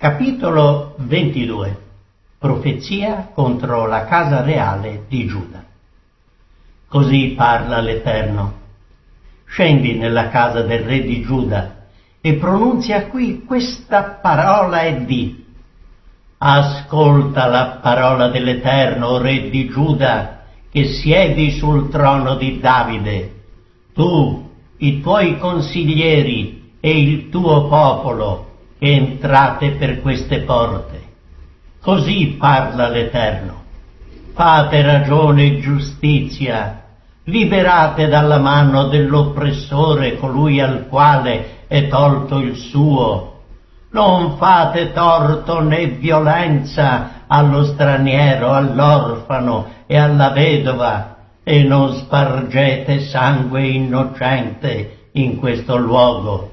Capitolo 22. Profezia contro la casa reale di Giuda. Così parla l'Eterno. Scendi nella casa del re di Giuda e pronunzia qui questa parola e di: ascolta la parola dell'Eterno, o re di Giuda, che siedi sul trono di Davide, tu, i tuoi consiglieri e il tuo popolo, che entrate per queste porte. Così parla l'Eterno. Fate ragione e giustizia, liberate dalla mano dell'oppressore colui al quale è tolto il suo. Non fate torto né violenza allo straniero, all'orfano e alla vedova, e non spargete sangue innocente in questo luogo,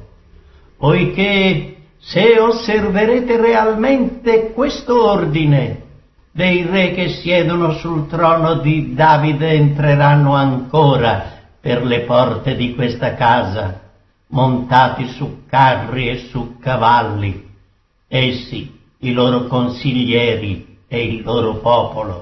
poiché se osserverete realmente questo ordine, dei re che siedono sul trono di Davide entreranno ancora per le porte di questa casa, montati su carri e su cavalli, essi, i loro consiglieri e il loro popolo.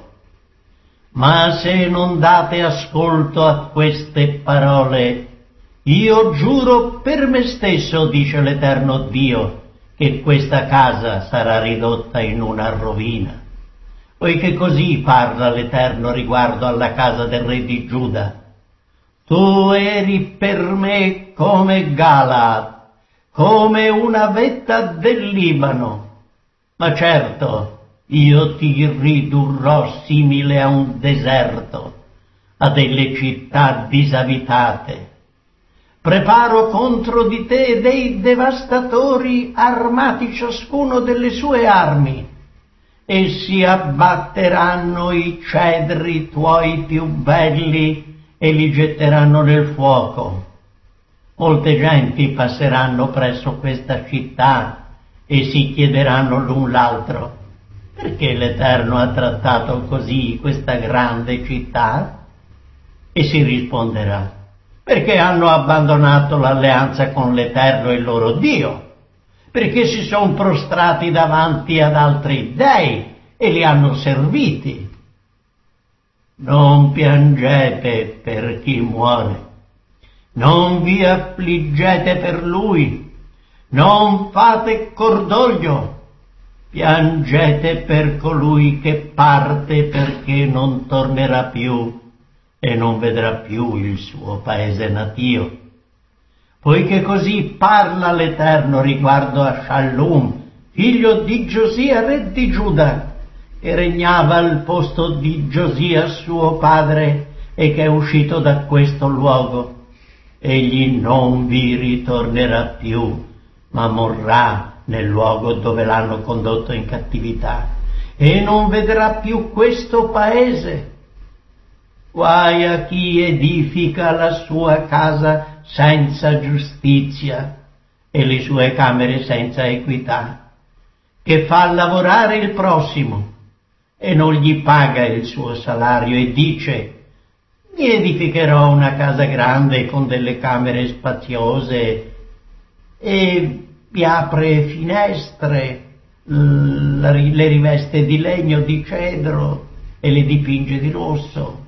Ma se non date ascolto a queste parole, io giuro per me stesso, dice l'Eterno Dio, che questa casa sarà ridotta in una rovina. Poiché così parla l'Eterno riguardo alla casa del re di Giuda. Tu eri per me come Galaad, come una vetta del Libano, ma certo io ti ridurrò simile a un deserto, a delle città disabitate. Preparo contro di te dei devastatori armati ciascuno delle sue armi. Essi abbatteranno i cedri tuoi più belli e li getteranno nel fuoco. Molte genti passeranno presso questa città e si chiederanno l'un l'altro: perché l'Eterno ha trattato così questa grande città? E si risponderà: perché hanno abbandonato l'alleanza con l'Eterno il loro Dio, perché si sono prostrati davanti ad altri dei e li hanno serviti. Non piangete per chi muore, non vi affliggete per lui, non fate cordoglio, piangete per colui che parte, perché non tornerà più e non vedrà più il suo paese natio. Poiché così parla l'Eterno riguardo a Shallum, figlio di Giosia, re di Giuda, che regnava al posto di Giosia suo padre e che è uscito da questo luogo. Egli non vi ritornerà più, ma morrà nel luogo dove l'hanno condotto in cattività, e non vedrà più questo paese. Guai a chi edifica la sua casa senza giustizia e le sue camere senza equità, che fa lavorare il prossimo e non gli paga il suo salario e dice: mi edificherò una casa grande con delle camere spaziose e vi apre finestre, le riveste di legno di cedro e le dipinge di rosso.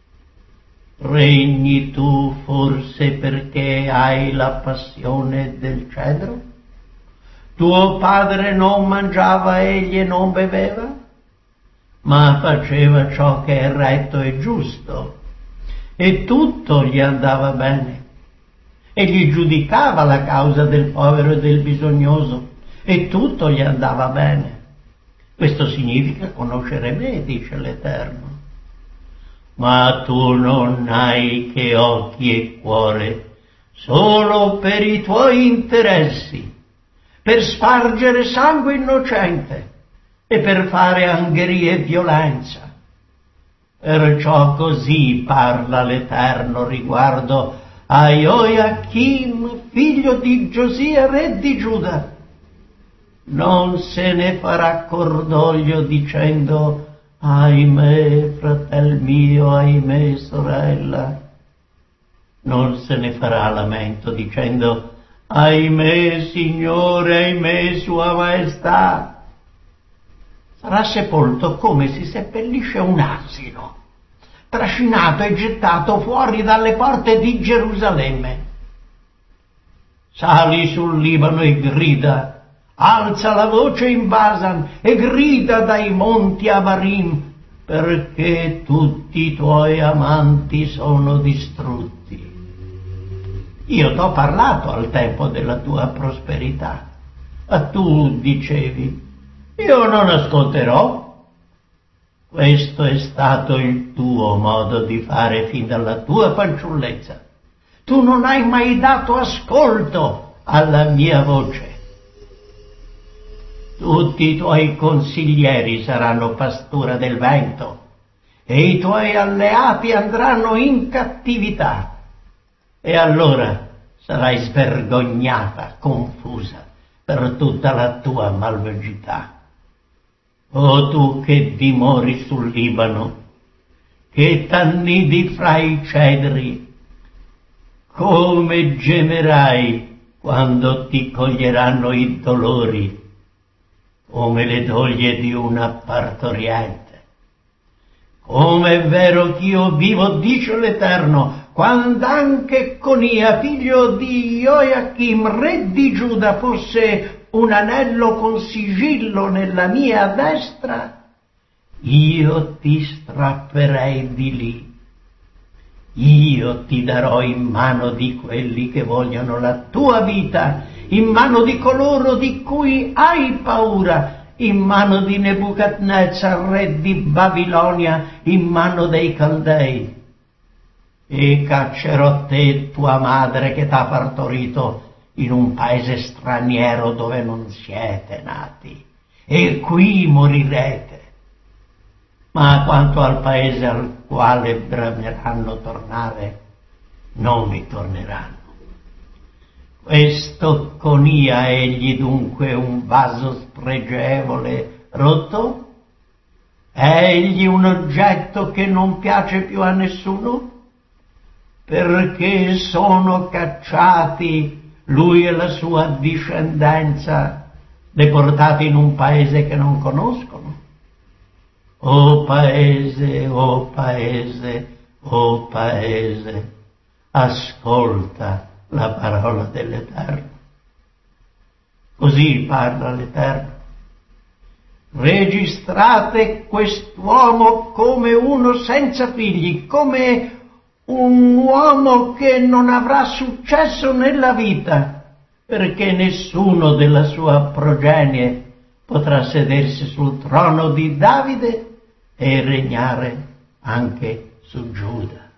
Regni tu forse perché hai la passione del cedro? Tuo padre non mangiava egli e non beveva, ma faceva ciò che è retto e giusto, e tutto gli andava bene. Egli giudicava la causa del povero e del bisognoso, e tutto gli andava bene. Questo significa conoscere me, dice l'Eterno. Ma tu non hai che occhi e cuore solo per i tuoi interessi, per spargere sangue innocente e per fare angherie e violenza. Perciò così parla l'Eterno riguardo a Joiachim, figlio di Giosia, re di Giuda. Non se ne farà cordoglio dicendo: ahimè, fratel mio, ahimè, sorella. Non se ne farà lamento dicendo: Ahimè, Signore, ahimè, Sua Maestà. Sarà sepolto come si seppellisce un asino, trascinato e gettato fuori dalle porte di Gerusalemme. Sali sul Libano e grida, alza la voce in Basan e grida dai monti Abarim, perché tutti i tuoi amanti sono distrutti. Io t'ho parlato al tempo della tua prosperità, ma tu dicevi, io non ascolterò. Questo è stato il tuo modo di fare fin dalla tua fanciullezza. Tu non hai mai dato ascolto alla mia voce. Tutti i tuoi consiglieri saranno pastura del vento e i tuoi alleati andranno in cattività. E allora sarai svergognata, confusa per tutta la tua malvagità. O tu che dimori sul Libano, che t'annidi fra i cedri, come gemerai quando ti coglieranno i dolori, come le doglie di una partoriente. Come è vero ch'io vivo, dice l'Eterno, quando anche Conia, figlio di Joachim, re di Giuda, fosse un anello con sigillo nella mia destra, io ti strapperei di lì. Io ti darò in mano di quelli che vogliono la tua vita, in mano di coloro di cui hai paura, in mano di Nebuchadnezzar, re di Babilonia, in mano dei Caldei. E caccerò te e tua madre che t'ha partorito in un paese straniero dove non siete nati, e qui morirete. Ma quanto al paese al quale brameranno tornare, non vi torneranno. Questo Conia egli dunque un vaso spregevole rotto? È egli un oggetto che non piace più a nessuno? Perché sono cacciati lui e la sua discendenza, deportati in un paese che non conoscono? O paese, o paese, o paese, ascolta la parola dell'Eterno. Così parla l'Eterno. Registrate quest'uomo come uno senza figli, come un uomo che non avrà successo nella vita, perché nessuno della sua progenie potrà sedersi sul trono di Davide e regnare anche su Giuda.